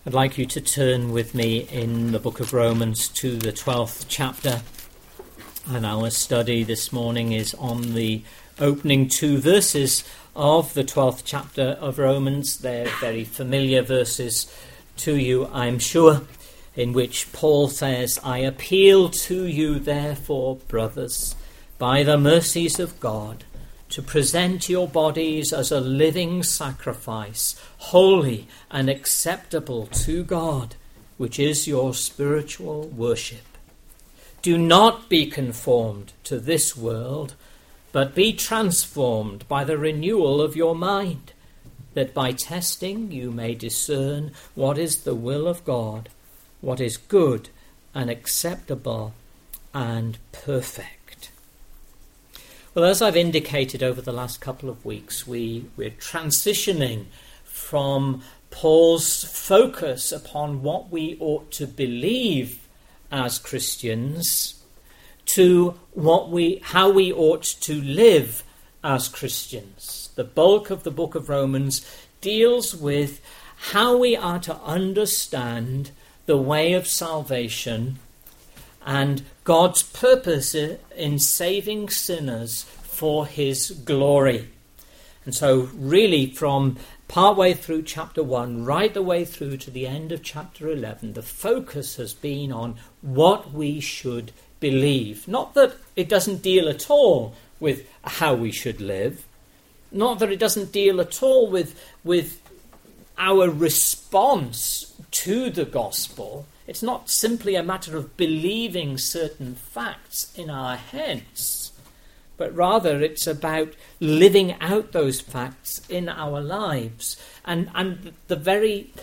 I'd like you to turn with me in the book of Romans to the 12th chapter, and our study this morning is on the opening two verses of the 12th chapter of Romans. They're very familiar verses to you, I'm sure, in which Paul says, "I appeal to you, therefore, brothers, by the mercies of God, to present your bodies as a living sacrifice, holy and acceptable to God, which is your spiritual worship. Do not be conformed to this world, but be transformed by the renewal of your mind, that by testing you may discern what is the will of God, what is good and acceptable and perfect." Well, as I've indicated over the last couple of weeks, we're transitioning from Paul's focus upon what we ought to believe as Christians to how we ought to live as Christians. The bulk of the book of Romans deals with how we are to understand the way of salvation and God's purpose in saving sinners for his glory. And so really from partway through chapter 1 right the way through to the end of chapter 11, the focus has been on what we should believe. Not that it doesn't deal at all with how we should live, not that it doesn't deal at all with our response to the gospel. It's not simply a matter of believing certain facts in our heads, but rather it's about living out those facts in our lives. And the very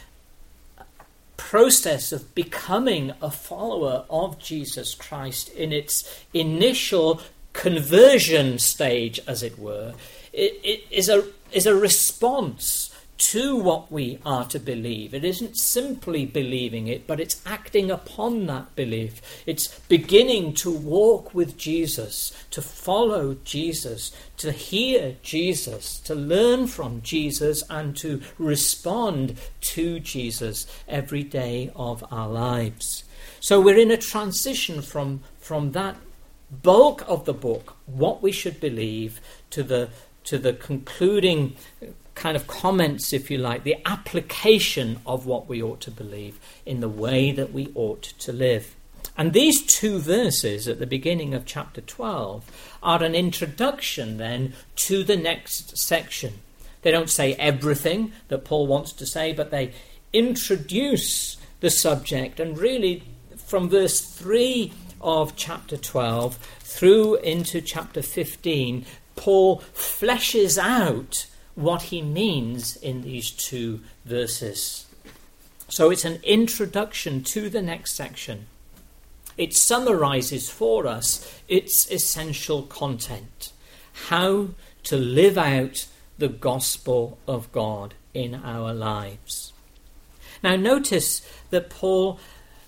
process of becoming a follower of Jesus Christ in its initial conversion stage, as it were, it is a response to what we are to believe. It isn't simply believing it, but it's acting upon that belief. It's beginning to walk with Jesus, to follow Jesus, to hear Jesus, to learn from Jesus, and to respond to Jesus every day of our lives. So we're in a transition from that bulk of the book, what we should believe, to the concluding kind of comments, if you like, the application of what we ought to believe in the way that we ought to live. And these two verses at the beginning of chapter 12 are an introduction then to the next section. They don't say everything that Paul wants to say, but they introduce the subject. And really from verse 3 of chapter 12 through into chapter 15, Paul fleshes out what he means in these two verses. So it's an introduction to the next section. It summarizes for us its essential content, how to live out the gospel of God in our lives. Now notice that Paul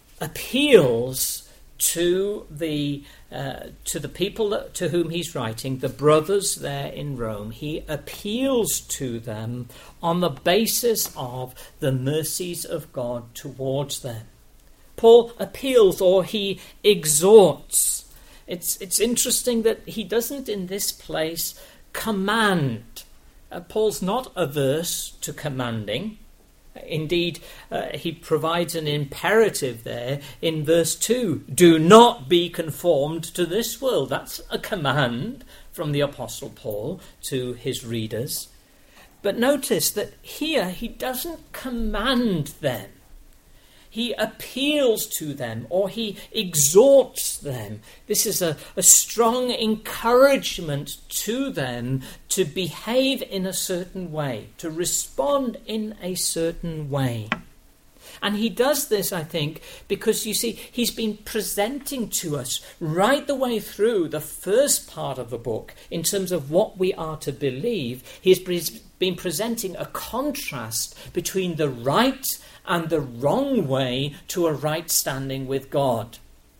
appeals to the people to whom he's writing, the brothers there in Rome. He appeals to them on the basis of the mercies of God towards them. Paul appeals, or he exhorts. It's interesting that he doesn't in this place command. Paul's not averse to commanding. Indeed, he provides an imperative there in verse 2. Do not be conformed to this world. That's a command from the Apostle Paul to his readers. But notice that here he doesn't command them. He appeals to them, or he exhorts them. This is a strong encouragement to them to behave in a certain way, to respond in a certain way. And he does this, I think, because, you see, he's been presenting to us right the way through the first part of the book in terms of what we are to believe. He's been presenting a contrast between the right and the wrong way to a right standing with God.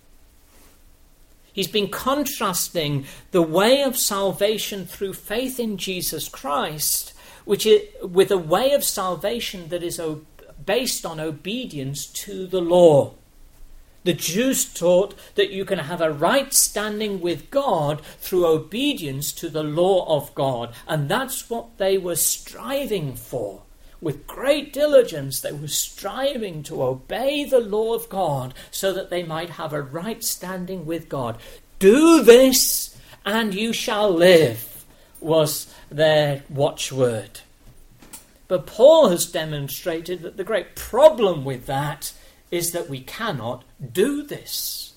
He's been contrasting the way of salvation through faith in Jesus Christ, which is with a way of salvation that is based on obedience to the law. The Jews taught that you can have a right standing with God through obedience to the law of God. And that's what they were striving for. With great diligence, they were striving to obey the law of God so that they might have a right standing with God. Do this and you shall live, was their watchword. But Paul has demonstrated that the great problem with that is that we cannot do this.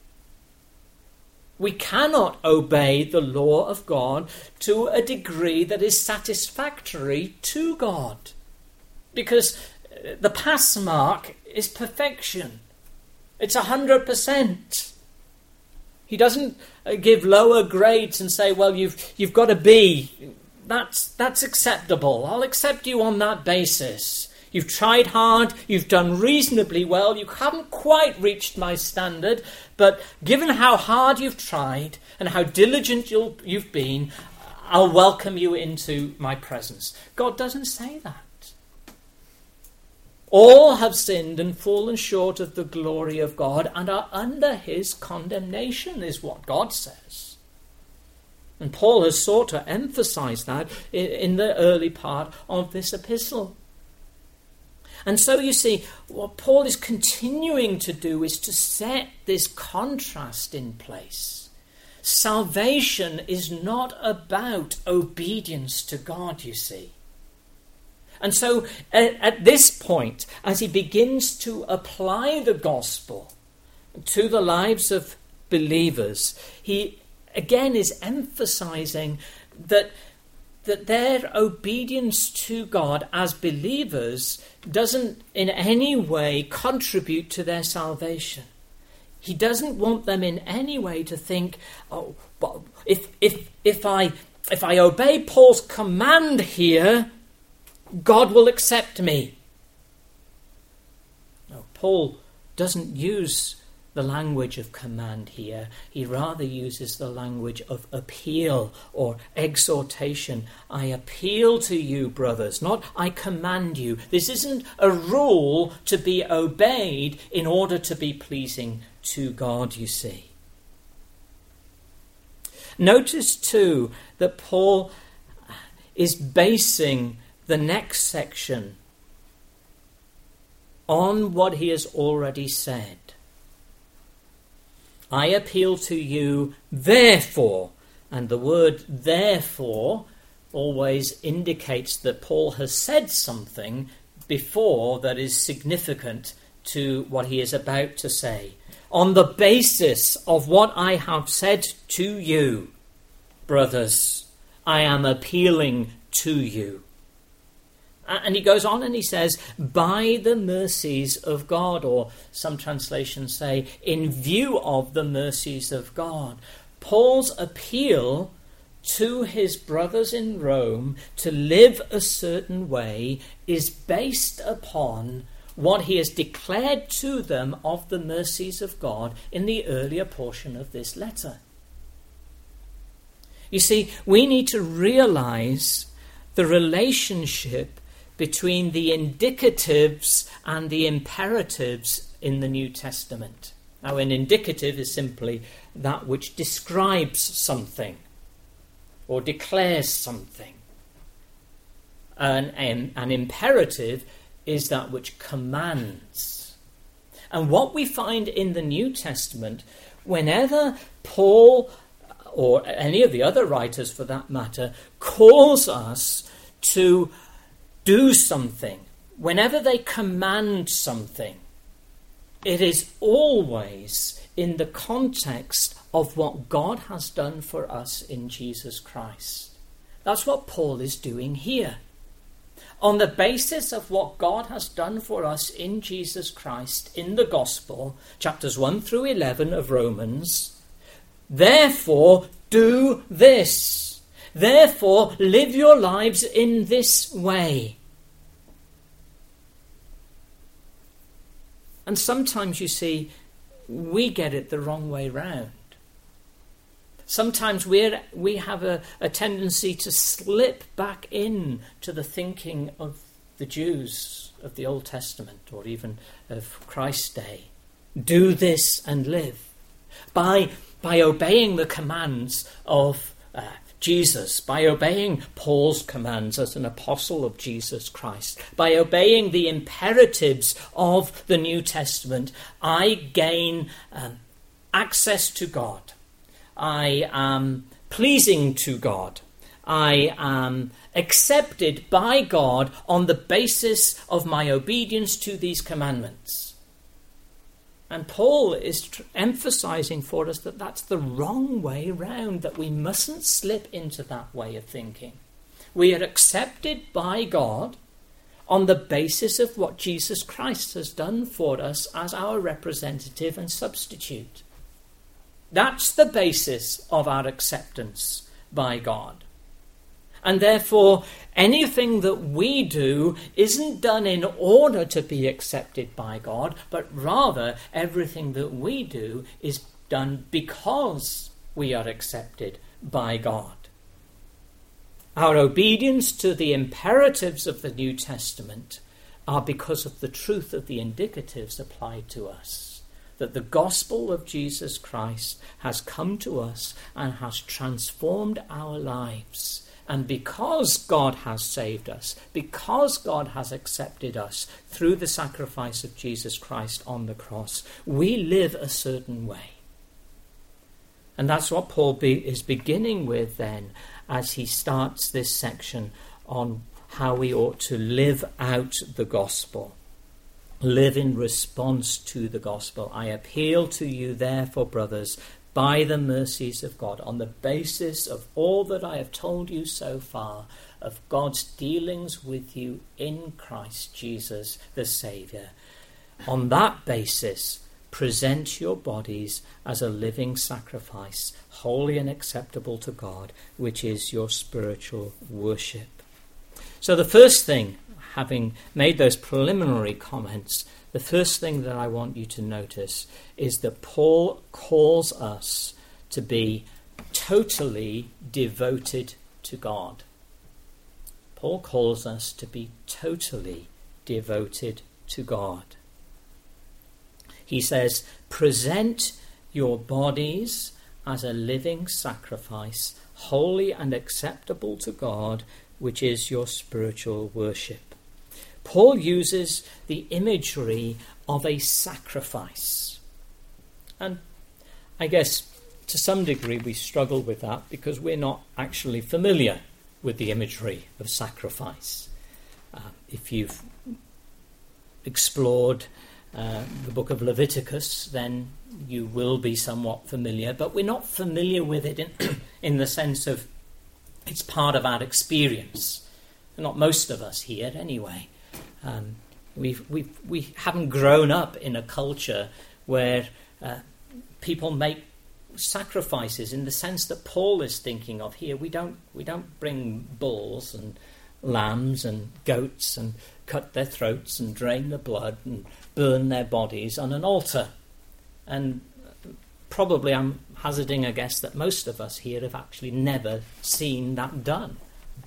We cannot obey the law of God to a degree that is satisfactory to God. Because the pass mark is perfection. It's 100%. He doesn't give lower grades and say, well, you've got a B. That's acceptable. I'll accept you on that basis. You've tried hard, you've done reasonably well, you haven't quite reached my standard, but given how hard you've tried and how diligent you've been, I'll welcome you into my presence. God doesn't say that. All have sinned and fallen short of the glory of God and are under his condemnation, is what God says. And Paul has sought to emphasize that in the early part of this epistle. And so you see, what Paul is continuing to do is to set this contrast in place. Salvation is not about obedience to God, you see. And so at this point, as he begins to apply the gospel to the lives of believers, he again is emphasizing that their obedience to God as believers doesn't in any way contribute to their salvation. He doesn't want them in any way to think, oh, but if I obey Paul's command here, God will accept me. No, Paul doesn't use the language of command here. He rather uses the language of appeal or exhortation. I appeal to you, brothers, not I command you. This isn't a rule to be obeyed in order to be pleasing to God, you see. Notice too that Paul is basing the next section on what he has already said. I appeal to you, therefore, and the word therefore always indicates that Paul has said something before that is significant to what he is about to say. On the basis of what I have said to you, brothers, I am appealing to you. And he goes on and he says, by the mercies of God, or some translations say, in view of the mercies of God. Paul's appeal to his brothers in Rome to live a certain way is based upon what he has declared to them of the mercies of God in the earlier portion of this letter. You see, we need to realize the relationship between the indicatives and the imperatives in the New Testament. Now, an indicative is simply that which describes something or declares something. An imperative is that which commands. And what we find in the New Testament, whenever Paul, or any of the other writers for that matter, calls us to do something, whenever they command something, it is always in the context of what God has done for us in Jesus Christ. That's what Paul is doing here. On the basis of what God has done for us in Jesus Christ in the gospel, chapters 1 through 11 of Romans, therefore do this. Therefore, live your lives in this way. And sometimes, you see, we get it the wrong way round. Sometimes we have a tendency to slip back in to the thinking of the Jews of the Old Testament, or even of Christ's day. Do this and live. By obeying the commands of Jesus, by obeying Paul's commands as an apostle of Jesus Christ, by obeying the imperatives of the New Testament, I gain access to God. I am pleasing to God. I am accepted by God on the basis of my obedience to these commandments. And Paul is emphasizing for us that that's the wrong way round, that we mustn't slip into that way of thinking. We are accepted by God on the basis of what Jesus Christ has done for us as our representative and substitute. That's the basis of our acceptance by God. And therefore, anything that we do isn't done in order to be accepted by God, but rather everything that we do is done because we are accepted by God. Our obedience to the imperatives of the New Testament are because of the truth of the indicatives applied to us. That the gospel of Jesus Christ has come to us and has transformed our lives. And because God has saved us, because God has accepted us through the sacrifice of Jesus Christ on the cross, we live a certain way. And that's what Paul is beginning with then as he starts this section on how we ought to live out the gospel. Live in response to the gospel. I appeal to you, therefore, brothers, by the mercies of God, on the basis of all that I have told you so far, of God's dealings with you in Christ Jesus, the Saviour. On that basis, present your bodies as a living sacrifice, holy and acceptable to God, which is your spiritual worship. So the first thing, having made those preliminary comments, the first thing that I want you to notice is that Paul calls us to be totally devoted to God. Paul calls us to be totally devoted to God. He says, present your bodies as a living sacrifice, holy and acceptable to God, which is your spiritual worship. Paul uses the imagery of a sacrifice. And I guess to some degree we struggle with that because we're not actually familiar with the imagery of sacrifice. If you've explored the book of Leviticus, then you will be somewhat familiar, but we're not familiar with it in the sense of it's part of our experience. Not most of us here anyway. We haven't grown up in a culture where people make sacrifices in the sense that Paul is thinking of here. We don't bring bulls and lambs and goats and cut their throats and drain the blood and burn their bodies on an altar. And probably I'm hazarding a guess that most of us here have actually never seen that done.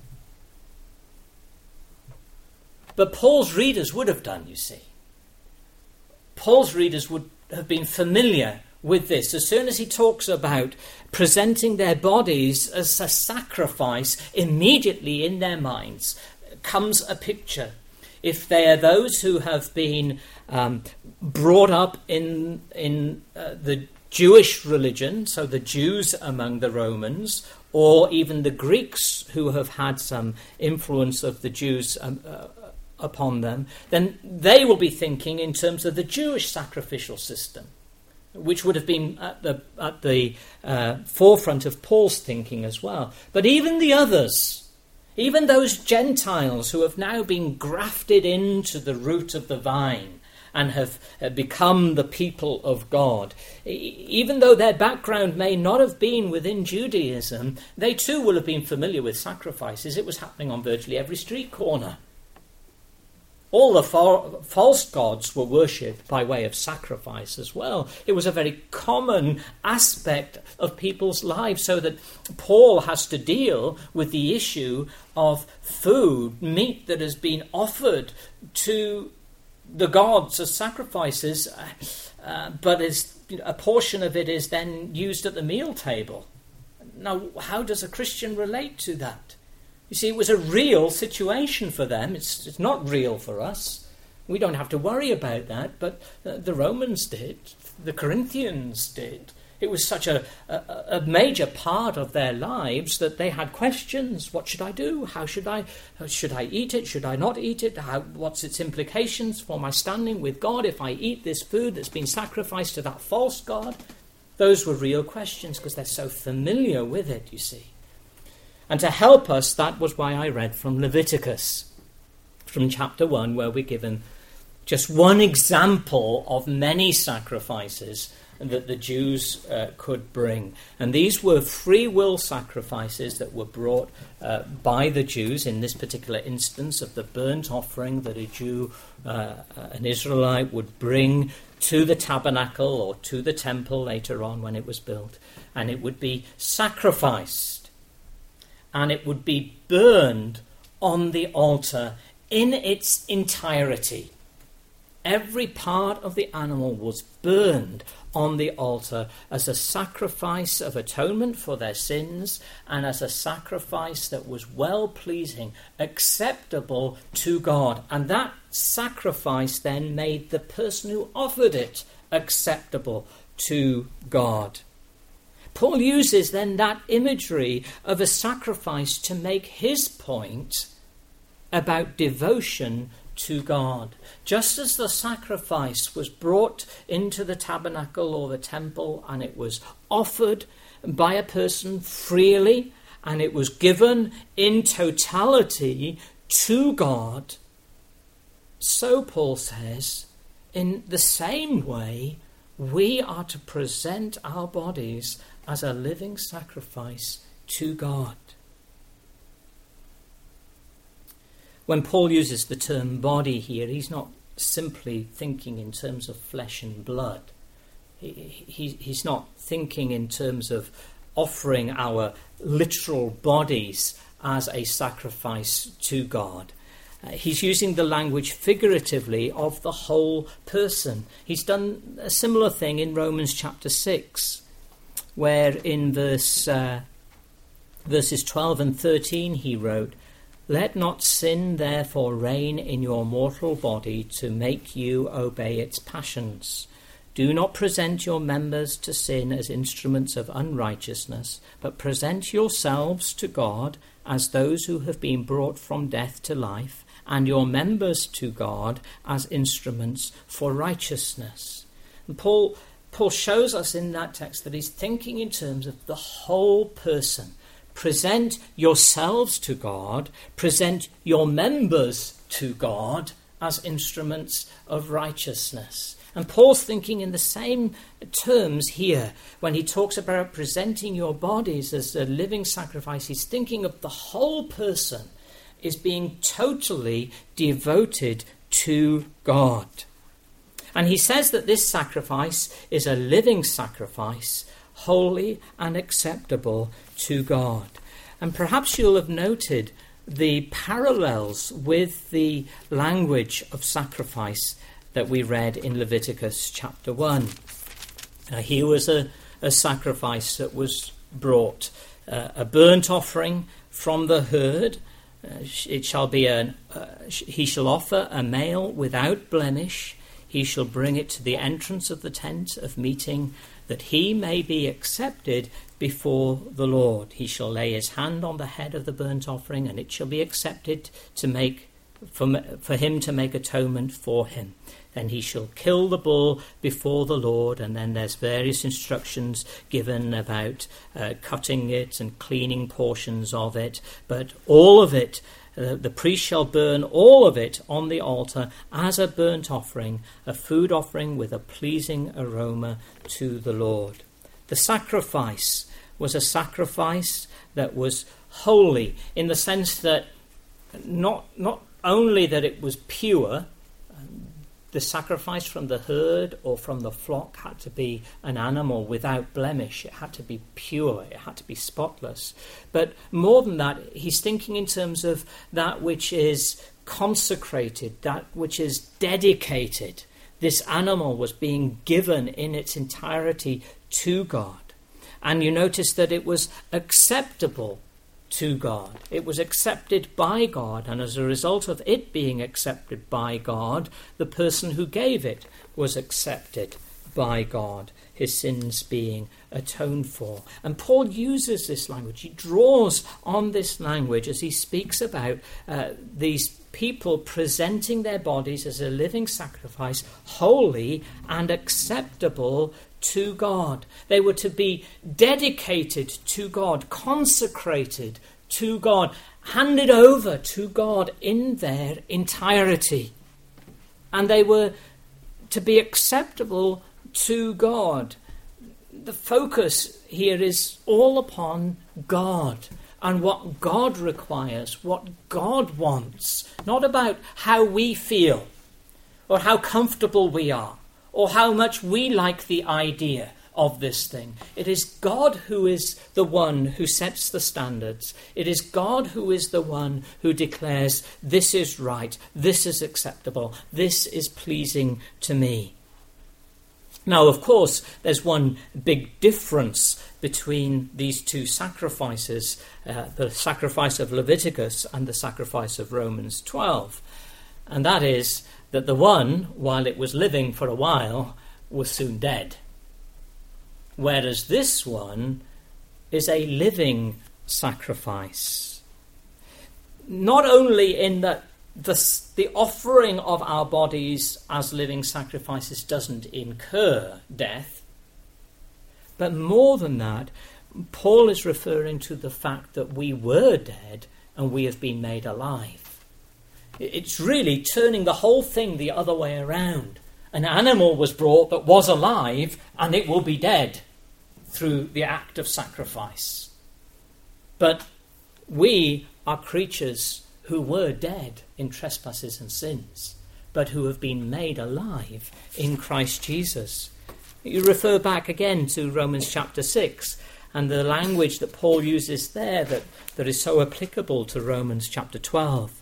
But Paul's readers would have done, you see. Paul's readers would have been familiar with this. As soon as he talks about presenting their bodies as a sacrifice, immediately in their minds comes a picture. If they are those who have been brought up in the Jewish religion, so the Jews among the Romans, or even the Greeks who have had some influence of the Jews upon them, then they will be thinking in terms of the Jewish sacrificial system, which would have been at the forefront of Paul's thinking as well. But even the others, even those Gentiles who have now been grafted into the root of the vine and have become the people of God, even though their background may not have been within Judaism, they too will have been familiar with sacrifices. It was happening on virtually every street corner. All the false gods were worshipped by way of sacrifice as well. It was a very common aspect of people's lives, so that Paul has to deal with the issue of food, meat that has been offered to the gods as sacrifices, but a portion of it is then used at the meal table. Now, how does a Christian relate to that? You see, it was a real situation for them. It's not real for us. We don't have to worry about that, but the Romans did. The Corinthians did. It was such a major part of their lives that they had questions. What should I do? How should I eat it? Should I not eat it? What's its implications for my standing with God if I eat this food that's been sacrificed to that false god? Those were real questions because they're so familiar with it, you see. And to help us, that was why I read from Leviticus, from chapter 1, where we're given just one example of many sacrifices that the Jews could bring. And these were free will sacrifices that were brought by the Jews, in this particular instance of the burnt offering that a Jew, an Israelite, would bring to the tabernacle or to the temple later on when it was built. And it would be sacrificed. And it would be burned on the altar in its entirety. Every part of the animal was burned on the altar as a sacrifice of atonement for their sins and as a sacrifice that was well-pleasing, acceptable to God. And that sacrifice then made the person who offered it acceptable to God. Paul uses then that imagery of a sacrifice to make his point about devotion to God. Just as the sacrifice was brought into the tabernacle or the temple and it was offered by a person freely and it was given in totality to God, so Paul says, in the same way, we are to present our bodies as a living sacrifice to God. When Paul uses the term body here, he's not simply thinking in terms of flesh and blood. He's not thinking in terms of offering our literal bodies as a sacrifice to God. He's using the language figuratively of the whole person. He's done a similar thing in Romans chapter 6, where in verses 12 and 13 he wrote, "Let not sin therefore reign in your mortal body to make you obey its passions. Do not present your members to sin as instruments of unrighteousness, but present yourselves to God as those who have been brought from death to life, and your members to God as instruments for righteousness." And Paul shows us in that text that he's thinking in terms of the whole person. Present yourselves to God, present your members to God as instruments of righteousness. And Paul's thinking in the same terms here when he talks about presenting your bodies as a living sacrifice. He's thinking of the whole person is being totally devoted to God. And he says that this sacrifice is a living sacrifice, holy and acceptable to God. And perhaps you'll have noted the parallels with the language of sacrifice that we read in Leviticus chapter 1. Here was a sacrifice that was brought, a burnt offering from the herd. It shall be he shall offer a male without blemish. He shall bring it to the entrance of the tent of meeting, that he may be accepted before the Lord. He shall lay his hand on the head of the burnt offering, and it shall be accepted to make for him to make atonement for him. Then he shall kill the bull before the Lord, and then there's various instructions given about cutting it and cleaning portions of it, but all of it, the priest shall burn all of it on the altar as a burnt offering, a food offering with a pleasing aroma to the Lord. The sacrifice was a sacrifice that was holy in the sense that not only that it was pure. The sacrifice from the herd or from the flock had to be an animal without blemish. It had to be pure. It had to be spotless. But more than that, he's thinking in terms of that which is consecrated, that which is dedicated. This animal was being given in its entirety to God. And you notice that it was acceptable to God. It was accepted by God, and as a result of it being accepted by God, the person who gave it was accepted by God, his sins being atoned for. And Paul uses this language. He draws on this language as he speaks about these people presenting their bodies as a living sacrifice, holy and acceptable to God. They were to be dedicated to God, consecrated to God, handed over to God in their entirety. And they were to be acceptable to God. The focus here is all upon God and what God requires, what God wants, not about how we feel or how comfortable we are, or how much we like the idea of this thing. It is God who is the one who sets the standards. It is God who is the one who declares, this is right, this is acceptable, this is pleasing to me. Now, of course, there's one big difference between these two sacrifices, the sacrifice of Leviticus and the sacrifice of Romans 12. And that is that the one, while it was living for a while, was soon dead. Whereas this one is a living sacrifice. Not only in that the offering of our bodies as living sacrifices doesn't incur death, but more than that, Paul is referring to the fact that we were dead and we have been made alive. It's really turning the whole thing the other way around. An animal was brought that was alive, and it will be dead through the act of sacrifice. But we are creatures who were dead in trespasses and sins, but who have been made alive in Christ Jesus. You refer back again to Romans chapter 6, and the language that Paul uses there that is so applicable to Romans chapter 12.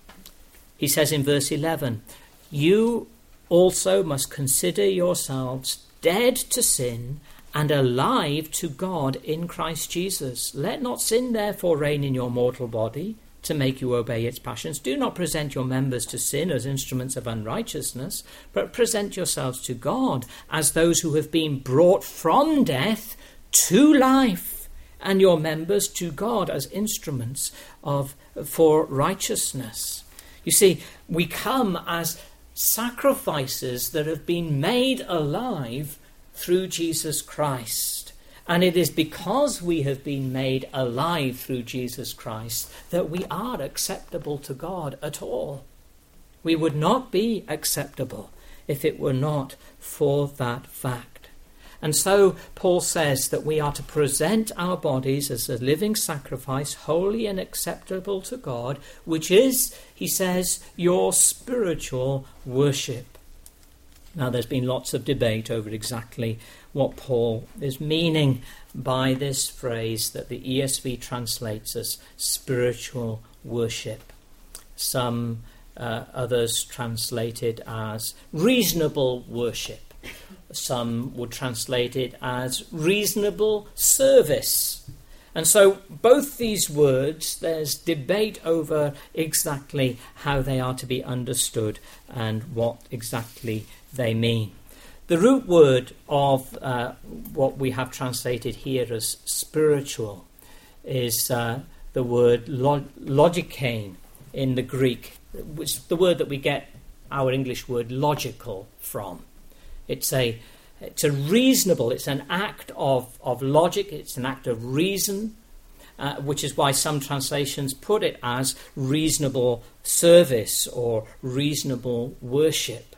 He says in verse 11, you also must consider yourselves dead to sin and alive to God in Christ Jesus. Let not sin therefore reign in your mortal body to make you obey its passions. Do not present your members to sin as instruments of unrighteousness, but present yourselves to God as those who have been brought from death to life, and your members to God as instruments for righteousness. You see, we come as sacrifices that have been made alive through Jesus Christ. And it is because we have been made alive through Jesus Christ that we are acceptable to God at all. We would not be acceptable if it were not for that fact. And so Paul says that we are to present our bodies as a living sacrifice, holy and acceptable to God, which is, he says, your spiritual worship. Now, there's been lots of debate over exactly what Paul is meaning by this phrase that the ESV translates as spiritual worship. Some others translate it as reasonable worship. Some would translate it as reasonable service. And so both these words, there's debate over exactly how they are to be understood and what exactly they mean. The root word of what we have translated here as spiritual is the word logikein in the Greek, which is the word that we get our English word logical from. It's a reasonable, it's an act of logic, it's an act of reason, which is why some translations put it as reasonable service or reasonable worship.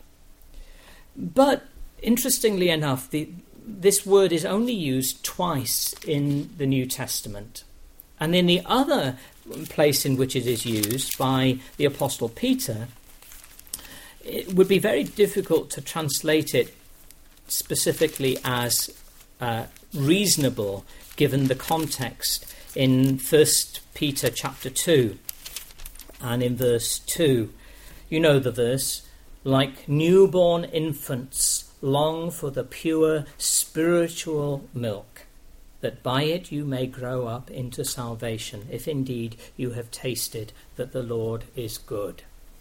But interestingly enough, this word is only used twice in the New Testament. And in the other place in which it is used by the Apostle Peter, it would be very difficult to translate it specifically as reasonable, given the context in 1 Peter chapter 2 and in verse 2. You know the verse, like newborn infants long for the pure spiritual milk, that by it you may grow up into salvation, if indeed you have tasted that the Lord is good.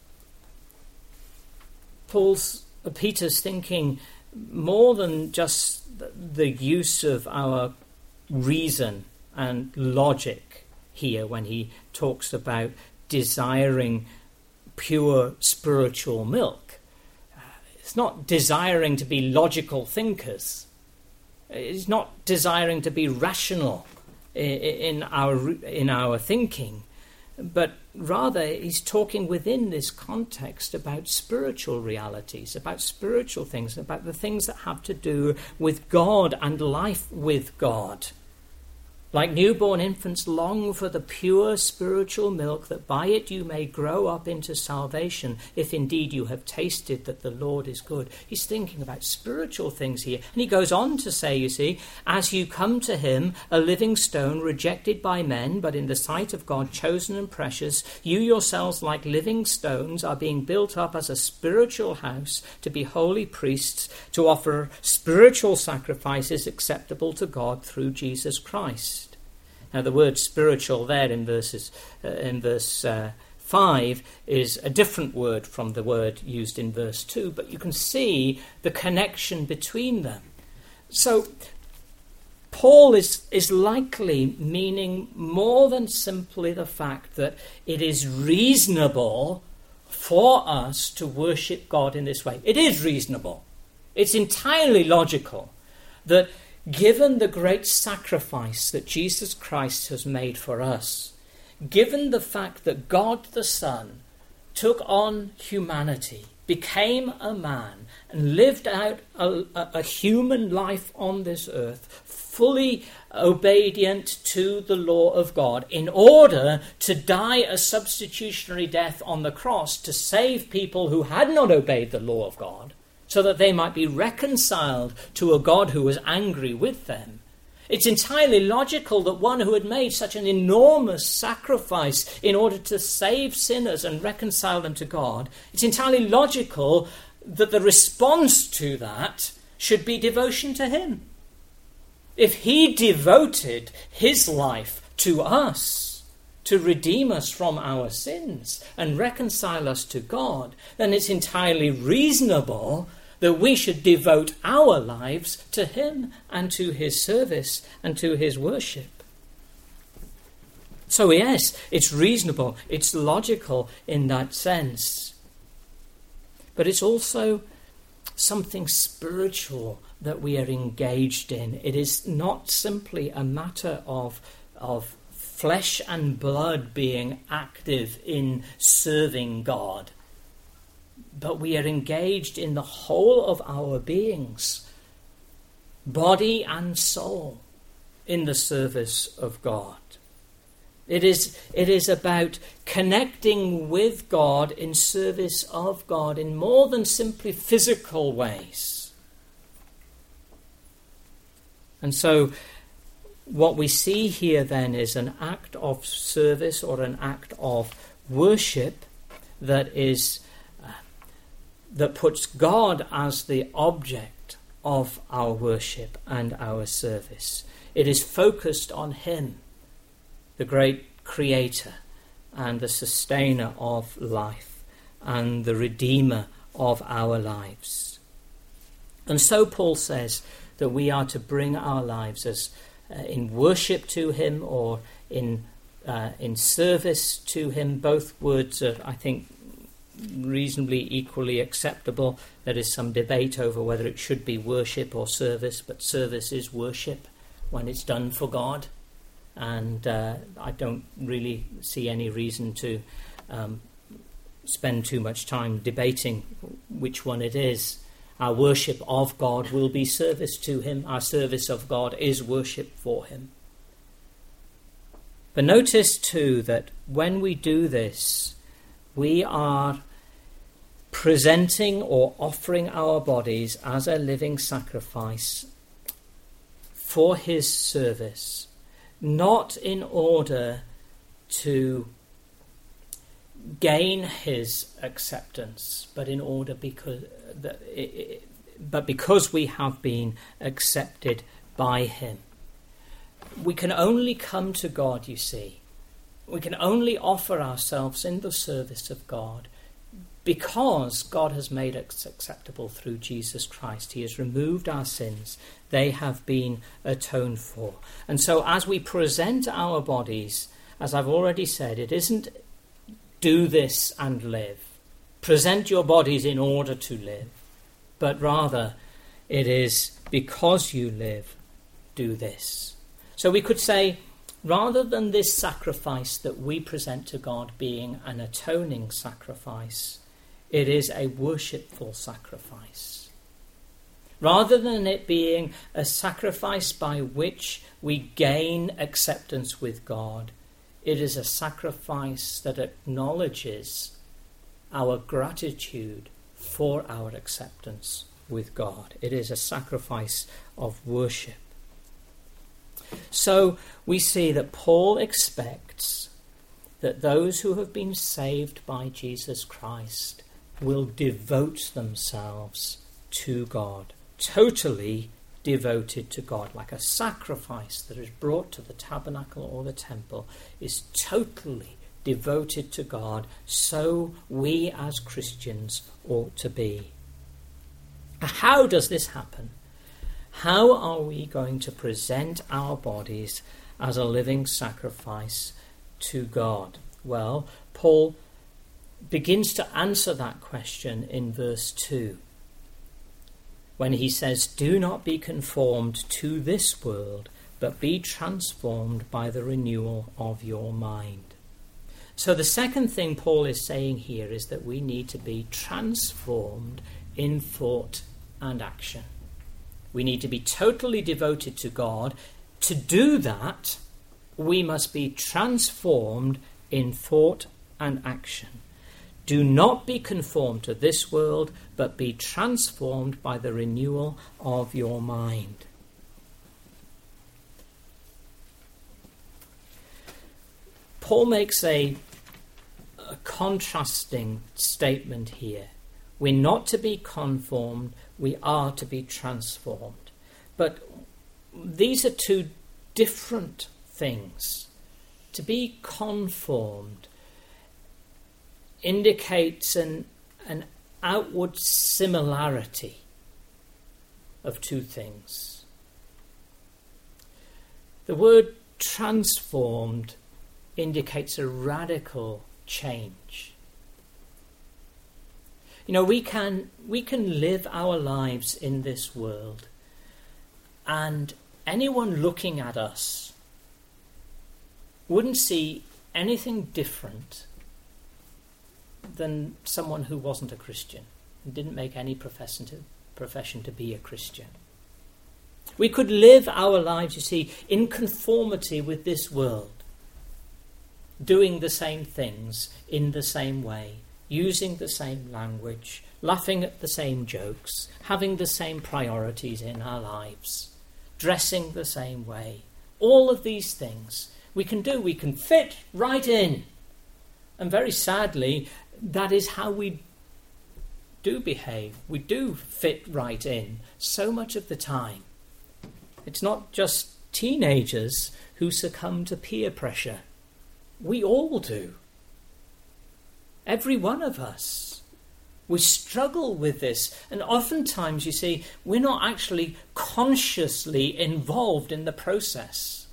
Peter's thinking more than just the use of our reason and logic here when he talks about desiring pure spiritual milk. It's not desiring to be logical thinkers. It's not desiring to be rational in our thinking, but rather he's talking within this context about spiritual realities, about spiritual things, about the things that have to do with God and life with God. Like newborn infants long for the pure spiritual milk, that by it you may grow up into salvation, if indeed you have tasted that the Lord is good. He's thinking about spiritual things here. And he goes on to say, you see, as you come to him, a living stone rejected by men, but in the sight of God chosen and precious, you yourselves like living stones are being built up as a spiritual house to be holy priests, to offer spiritual sacrifices acceptable to God through Jesus Christ. Now, the word spiritual there in verse 5 is a different word from the word used in verse 2, but you can see the connection between them. So, Paul is likely meaning more than simply the fact that it is reasonable for us to worship God in this way. It is reasonable. It's entirely logical that given the great sacrifice that Jesus Christ has made for us, given the fact that God the Son took on humanity, became a man, and lived out a human life on this earth, fully obedient to the law of God, in order to die a substitutionary death on the cross to save people who had not obeyed the law of God, so that they might be reconciled to a God who was angry with them. It's entirely logical that one who had made such an enormous sacrifice in order to save sinners and reconcile them to God, it's entirely logical that the response to that should be devotion to him. If he devoted his life to us, to redeem us from our sins and reconcile us to God, then it's entirely reasonable that we should devote our lives to him and to his service and to his worship. So yes, it's reasonable, it's logical in that sense. But it's also something spiritual that we are engaged in. It is not simply a matter of flesh and blood being active in serving God, but we are engaged in the whole of our beings, body and soul, in the service of God. It is about connecting with God in service of God in more than simply physical ways. And so what we see here then is an act of service or an act of worship that puts God as the object of our worship and our service. It is focused on him, the great creator and the sustainer of life and the redeemer of our lives. And so Paul says that we are to bring our lives as in worship to him or in service to him. Both words are, I think, reasonably equally acceptable. There is some debate over whether it should be worship or service, but service is worship when it's done for God. And I don't really see any reason to spend too much time debating which one it is. Our worship of God will be service to him. Our service of God is worship for him. But notice too that when we do this, we are presenting or offering our bodies as a living sacrifice for his service, not in order to gain his acceptance, but in order because we have been accepted by him. We can only come to God, you see. We can only offer ourselves in the service of God because God has made us acceptable through Jesus Christ. He has removed our sins. They have been atoned for. And so as we present our bodies, as I've already said, it isn't do this and live. Present your bodies in order to live. But rather, it is because you live, do this. So we could say, rather than this sacrifice that we present to God being an atoning sacrifice, it is a worshipful sacrifice. Rather than it being a sacrifice by which we gain acceptance with God, it is a sacrifice that acknowledges our gratitude for our acceptance with God. It is a sacrifice of worship. So we see that Paul expects that those who have been saved by Jesus Christ will devote themselves to God, totally devoted to God, like a sacrifice that is brought to the tabernacle or the temple is totally devoted to God. So we as Christians ought to be. How does this happen? How are we going to present our bodies as a living sacrifice to God? Well, Paul begins to answer that question in verse 2 when he says, "Do not be conformed to this world, but be transformed by the renewal of your mind." So the second thing Paul is saying here is that we need to be transformed in thought and action. We need to be totally devoted to God. To do that, we must be transformed in thought and action. Do not be conformed to this world, but be transformed by the renewal of your mind. Paul makes a contrasting statement here. We're not to be conformed, we are to be transformed. But these are two different things. To be conformed indicates an outward similarity of two things. The word transformed indicates a radical change. You know, we can live our lives in this world, and anyone looking at us wouldn't see anything different than someone who wasn't a Christian and didn't make any profession to be a Christian. We could live our lives, you see, in conformity with this world, doing the same things in the same way, using the same language, laughing at the same jokes, having the same priorities in our lives, dressing the same way. All of these things we can do. We can fit right in. And very sadly, that is how we do behave. We do fit right in so much of the time. It's not just teenagers who succumb to peer pressure. We all do. Every one of us. We struggle with this. And oftentimes, you see, we're not actually consciously involved in the process.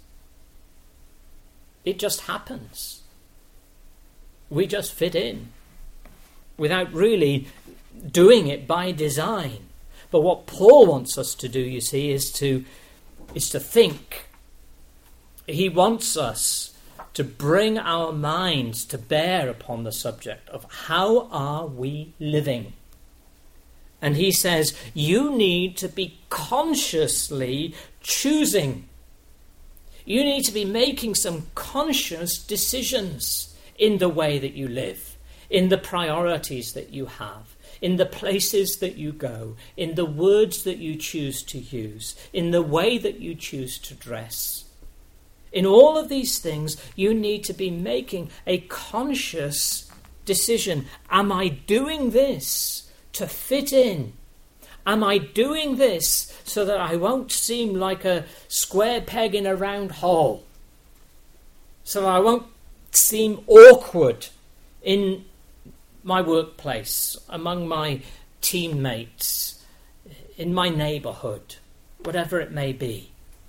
It just happens. We just fit in without really doing it by design. But what Paul wants us to do, you see, is to think. He wants us to bring our minds to bear upon the subject of how are we living. And he says, you need to be consciously choosing. You need to be making some conscious decisions in the way that you live, in the priorities that you have, in the places that you go, in the words that you choose to use, in the way that you choose to dress. In all of these things, you need to be making a conscious decision. Am I doing this to fit in? Am I doing this so that I won't seem like a square peg in a round hole? So that I won't seem awkward in my workplace, among my teammates, in my neighbourhood, whatever it may be.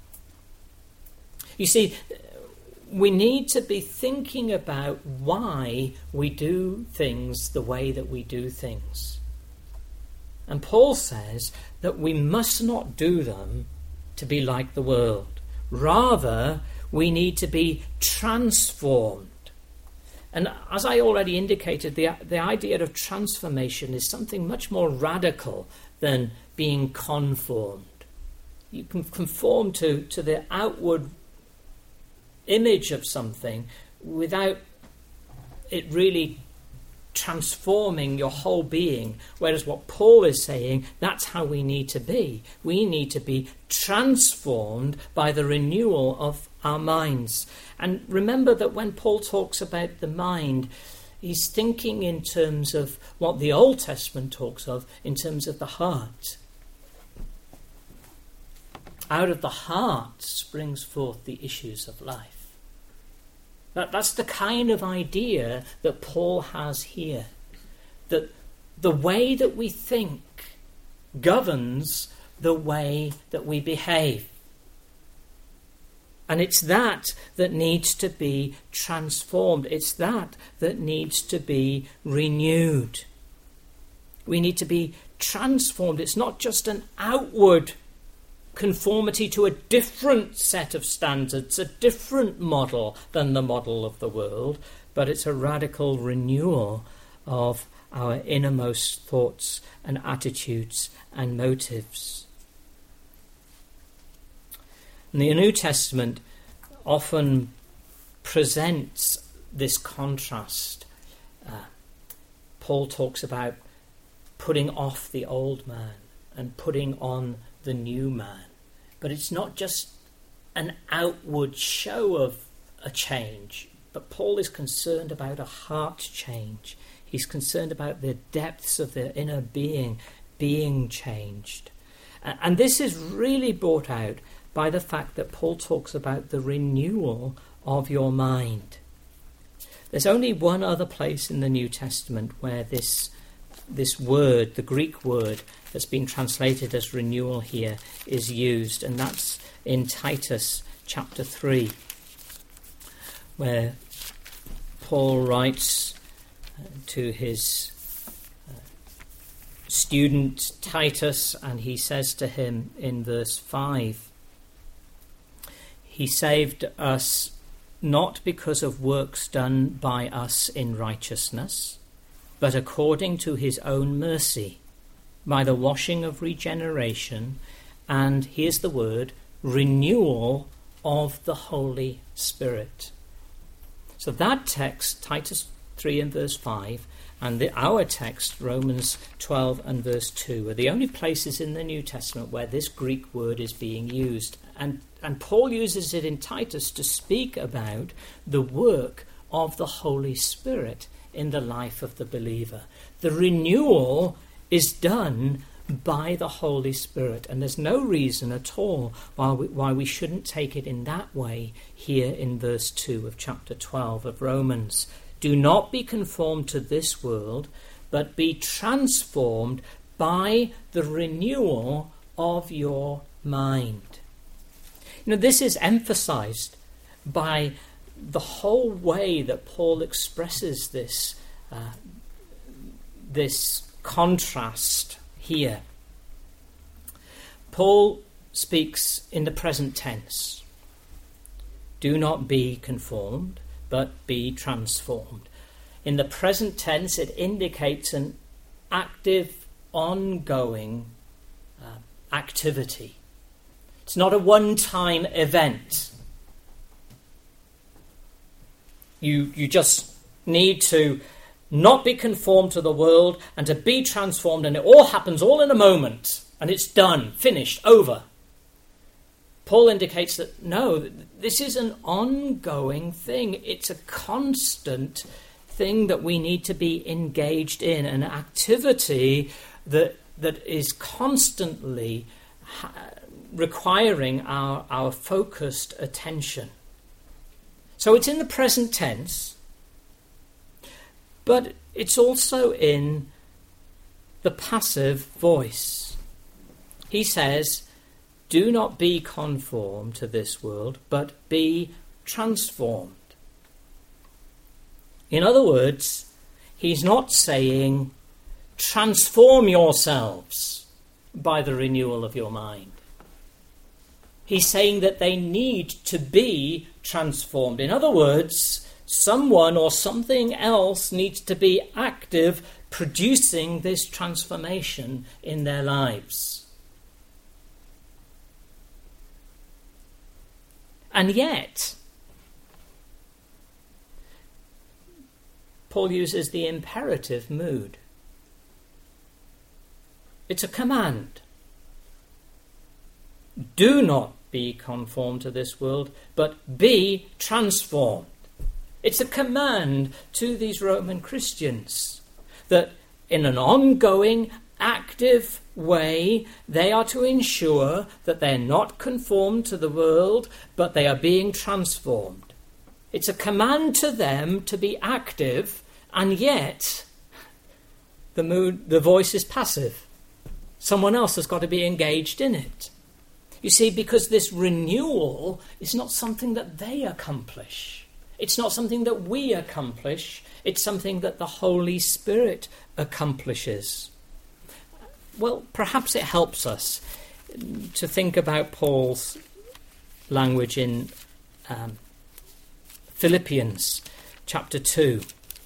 You see, we need to be thinking about why we do things the way that we do things. And Paul says that we must not do them to be like the world. Rather, we need to be transformed. And as I already indicated, the idea of transformation is something much more radical than being conformed. You can conform to the outward image of something without it really transforming your whole being, whereas what Paul is saying, that's how we need to be. We need to be transformed by the renewal of our minds. And remember that when Paul talks about the mind, he's thinking in terms of what the Old Testament talks of in terms of the heart. Out of the heart springs forth the issues of life. That's the kind of idea that Paul has here. That the way that we think governs the way that we behave. And it's that needs to be transformed. It's that needs to be renewed. We need to be transformed. It's not just an outward conformity to a different set of standards, a different model than the model of the world, but it's a radical renewal of our innermost thoughts and attitudes and motives. And the New Testament often presents this contrast. Paul talks about putting off the old man and putting on the new man. But it's not just an outward show of a change, but Paul is concerned about a heart change. He's concerned about the depths of the inner being changed. And this is really brought out by the fact that Paul talks about the renewal of your mind. There's only one other place in the New Testament where this word, the Greek word that's been translated as renewal here, is used, and that's in Titus chapter 3, where Paul writes to his student Titus, and he says to him in verse 5, "He saved us not because of works done by us in righteousness, but according to his own mercy, by the washing of regeneration," and here's the word, renewal of the Holy Spirit. So that text, Titus 3 and verse 5, and our text, Romans 12 and verse 2, are the only places in the New Testament where this Greek word is being used. And Paul uses it in Titus to speak about the work of the Holy Spirit in the life of the believer. The renewal is done by the Holy Spirit, and there's no reason at all why we shouldn't take it in that way here in verse 2 of chapter 12 of Romans. "Do not be conformed to this world, but be transformed by the renewal of your mind." This is emphasized by the whole way that Paul expresses this contrast here. Paul speaks in the present tense. Do not be conformed, but be transformed. In the present tense, it indicates an active, ongoing activity. It's not a one-time event. You just need to not be conformed to the world and to be transformed, and it all happens all in a moment, and it's done, finished, over. Paul indicates that no, this is an ongoing thing. It's a constant thing that we need to be engaged in, an activity that is constantly requiring our focused attention. So it's in the present tense, but it's also in the passive voice. He says, do not be conformed to this world, but be transformed. In other words, he's not saying, transform yourselves by the renewal of your mind. He's saying that they need to be transformed. In other words, someone or something else needs to be active, producing this transformation in their lives. And yet, Paul uses the imperative mood. It's a command. Do not be conformed to this world, but be transformed. It's a command to these Roman Christians that in an ongoing, active way, they are to ensure that they're not conformed to the world, but they are being transformed. It's a command to them to be active, and yet the voice is passive. Someone else has got to be engaged in it. You see, because this renewal is not something that they accomplish. It's not something that we accomplish. It's something that the Holy Spirit accomplishes. Well, perhaps it helps us to think about Paul's language in Philippians chapter 2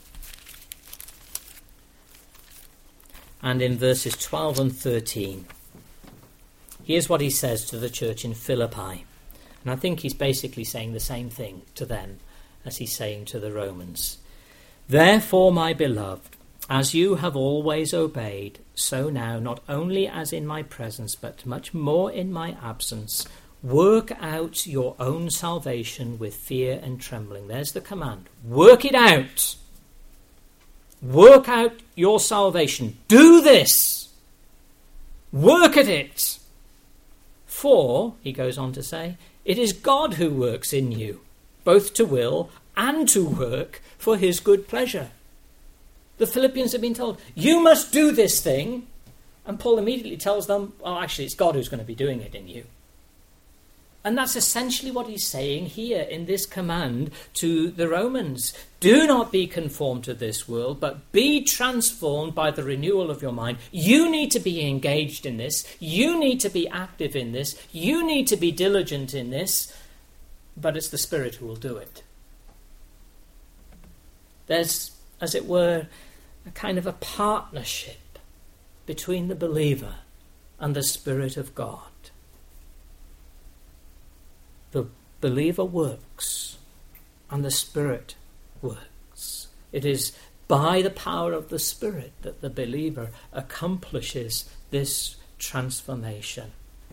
and in verses 12 and 13. Here's what he says to the church in Philippi. And I think he's basically saying the same thing to them as he's saying to the Romans. Therefore, my beloved, as you have always obeyed, so now, not only as in my presence, but much more in my absence, work out your own salvation with fear and trembling. There's the command. Work it out. Work out your salvation. Do this. Work at it. For, he goes on to say, it is God who works in you, both to will and to work for his good pleasure. The Philippians have been told, you must do this thing. And Paul immediately tells them, oh, actually, it's God who's going to be doing it in you. And that's essentially what he's saying here in this command to the Romans. Do not be conformed to this world, but be transformed by the renewal of your mind. You need to be engaged in this. You need to be active in this. You need to be diligent in this. But it's the Spirit who will do it. There's, as it were, a kind of a partnership between the believer and the Spirit of God. The believer works and the Spirit works. It is by the power of the Spirit that the believer accomplishes this transformation.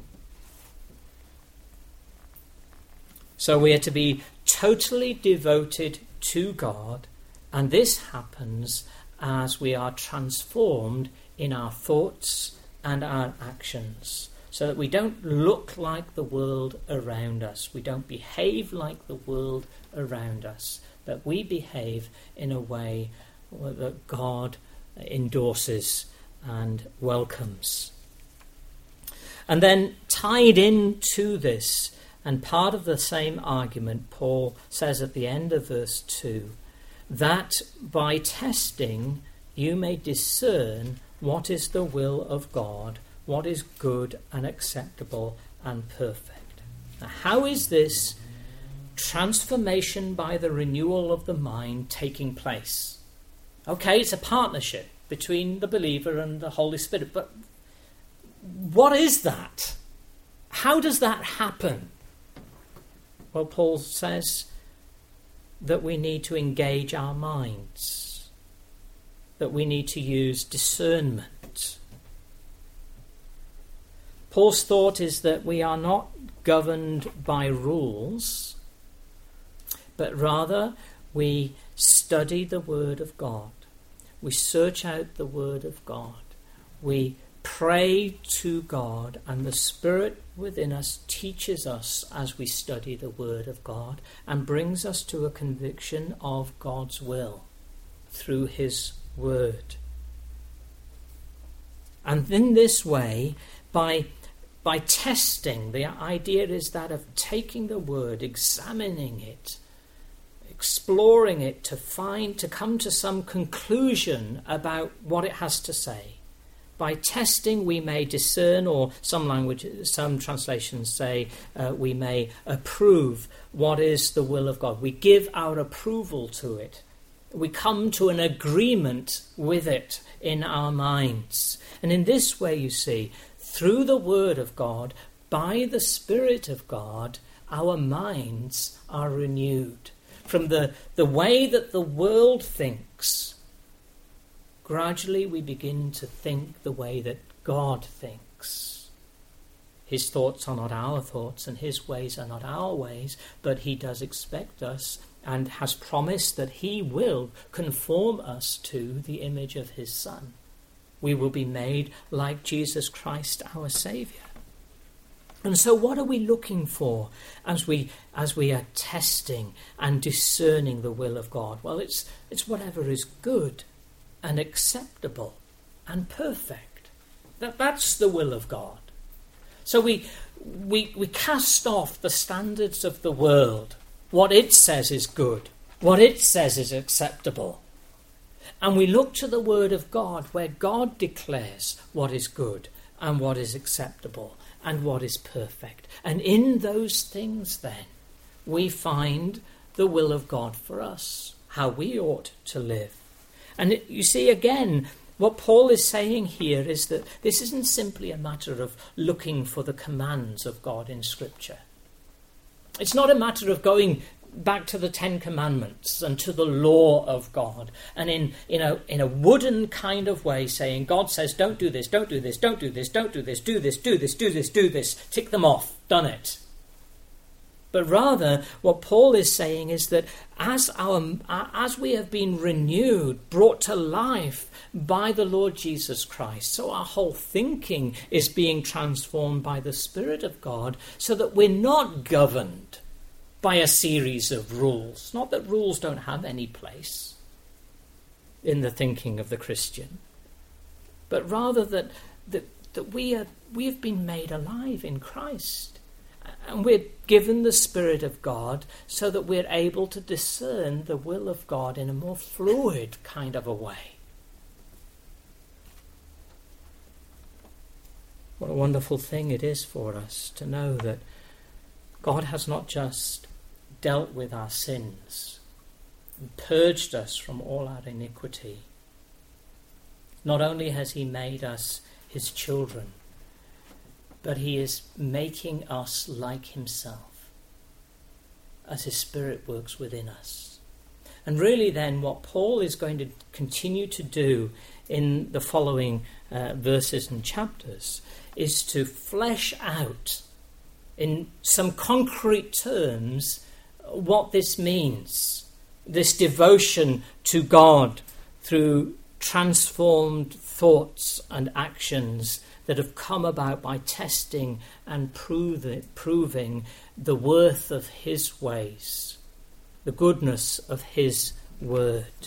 So we are to be totally devoted to God, and this happens as we are transformed in our thoughts and our actions, so that we don't look like the world around us. We don't behave like the world around us. That we behave in a way that God endorses and welcomes. And then tied into this, and part of the same argument, Paul says at the end of verse 2, that by testing you may discern what is the will of God, what is good and acceptable and perfect. Now, how is this transformation by the renewal of the mind taking place? Okay, it's a partnership between the believer and the Holy Spirit, but what is that? How does that happen? Well, Paul says, that we need to engage our minds, that we need to use discernment. Paul's thought is that we are not governed by rules, but rather we study the Word of God. We search out the Word of God. We pray to God, and the Spirit within us teaches us as we study the Word of God and brings us to a conviction of God's will through His Word. And in this way, by testing, the idea is that of taking the Word, examining it, exploring it to come to some conclusion about what it has to say. By testing, we may discern, or some translations say we may approve what is the will of God. We give our approval to it. We come to an agreement with it in our minds. And in this way, you see, through the Word of God, by the Spirit of God, our minds are renewed. From the way that the world thinks, gradually we begin to think the way that God thinks. His thoughts are not our thoughts, and His ways are not our ways, but He does expect us and has promised that He will conform us to the image of His Son. We will be made like Jesus Christ, our Saviour. And so what are we looking for as we are testing and discerning the will of God? Well, it's whatever is good and acceptable and perfect. That's the will of God. So we cast off the standards of the world, what it says is good, what it says is acceptable. And we look to the Word of God, where God declares what is good and what is acceptable and what is perfect. And in those things then, we find the will of God for us, how we ought to live. And you see, again, what Paul is saying here is that this isn't simply a matter of looking for the commands of God in Scripture. It's not a matter of going back to the Ten Commandments and to the law of God and in a wooden kind of way saying, God says, don't do this, don't do this, don't do this, don't do this, do this, do this, do this, do this, tick them off, done it. But rather, what Paul is saying is that as we have been renewed, brought to life by the Lord Jesus Christ, so our whole thinking is being transformed by the Spirit of God, so that we're not governed by a series of rules. Not that rules don't have any place in the thinking of the Christian, but rather that we have been made alive in Christ. And we're given the Spirit of God so that we're able to discern the will of God in a more fluid kind of a way. What a wonderful thing it is for us to know that God has not just dealt with our sins and purged us from all our iniquity. Not only has He made us His children, but He is making us like Himself as His Spirit works within us. And really then what Paul is going to continue to do in the following verses and chapters is to flesh out in some concrete terms what this means, this devotion to God through transformed thoughts and actions that have come about by testing and proving the worth of His ways, the goodness of His word.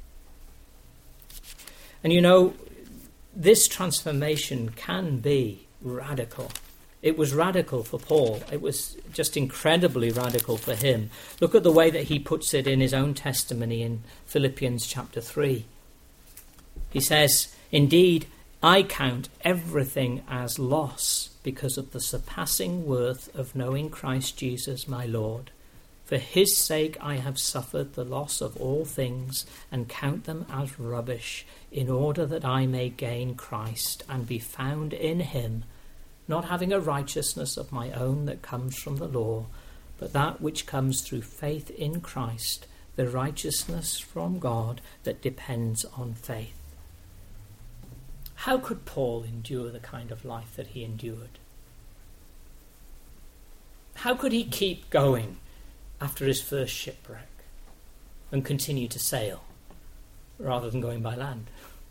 And you know, this transformation can be radical. It was radical for Paul. It was just incredibly radical for him. Look at the way that he puts it in his own testimony in Philippians chapter 3. He says, "Indeed, I count everything as loss because of the surpassing worth of knowing Christ Jesus my Lord. For His sake I have suffered the loss of all things and count them as rubbish, in order that I may gain Christ and be found in Him, not having a righteousness of my own that comes from the law, but that which comes through faith in Christ, the righteousness from God that depends on faith. How could Paul endure the kind of life that he endured? How could he keep going after his first shipwreck and continue to sail rather than going by land?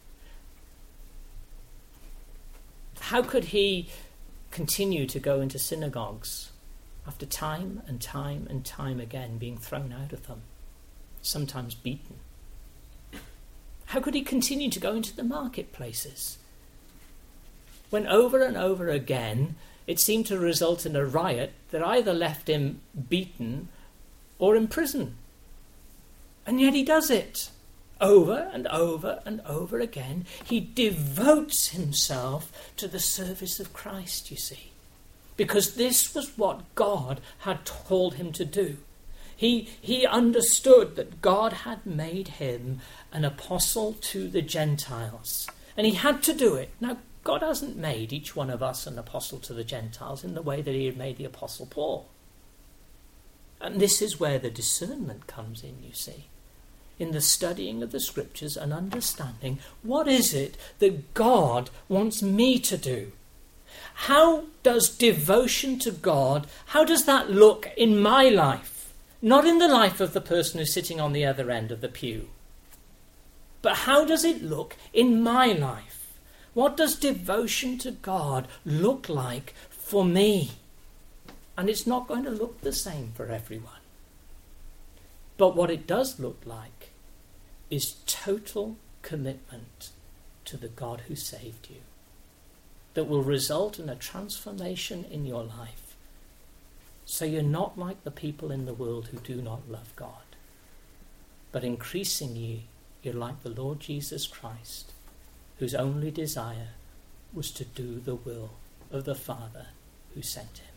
How could he continue to go into synagogues after time and time and time again being thrown out of them, sometimes beaten? How could he continue to go into the marketplaces when over and over again it seemed to result in a riot that either left him beaten or in prison? And yet he does it over and over and over again. He devotes himself to the service of Christ, you see, because this was what God had told him to do. He understood that God had made him an apostle to the Gentiles, and he had to do it. Now, God hasn't made each one of us an apostle to the Gentiles in the way that he had made the Apostle Paul. And this is where the discernment comes in, you see, in the studying of the Scriptures and understanding what is it that God wants me to do. How does devotion to God, how does that look in my life? Not in the life of the person who's sitting on the other end of the pew, but how does it look in my life? What does devotion to God look like for me? And it's not going to look the same for everyone. But what it does look like is total commitment to the God who saved you, that will result in a transformation in your life. So you're not like the people in the world who do not love God, but increasingly you're like the Lord Jesus Christ, whose only desire was to do the will of the Father who sent him.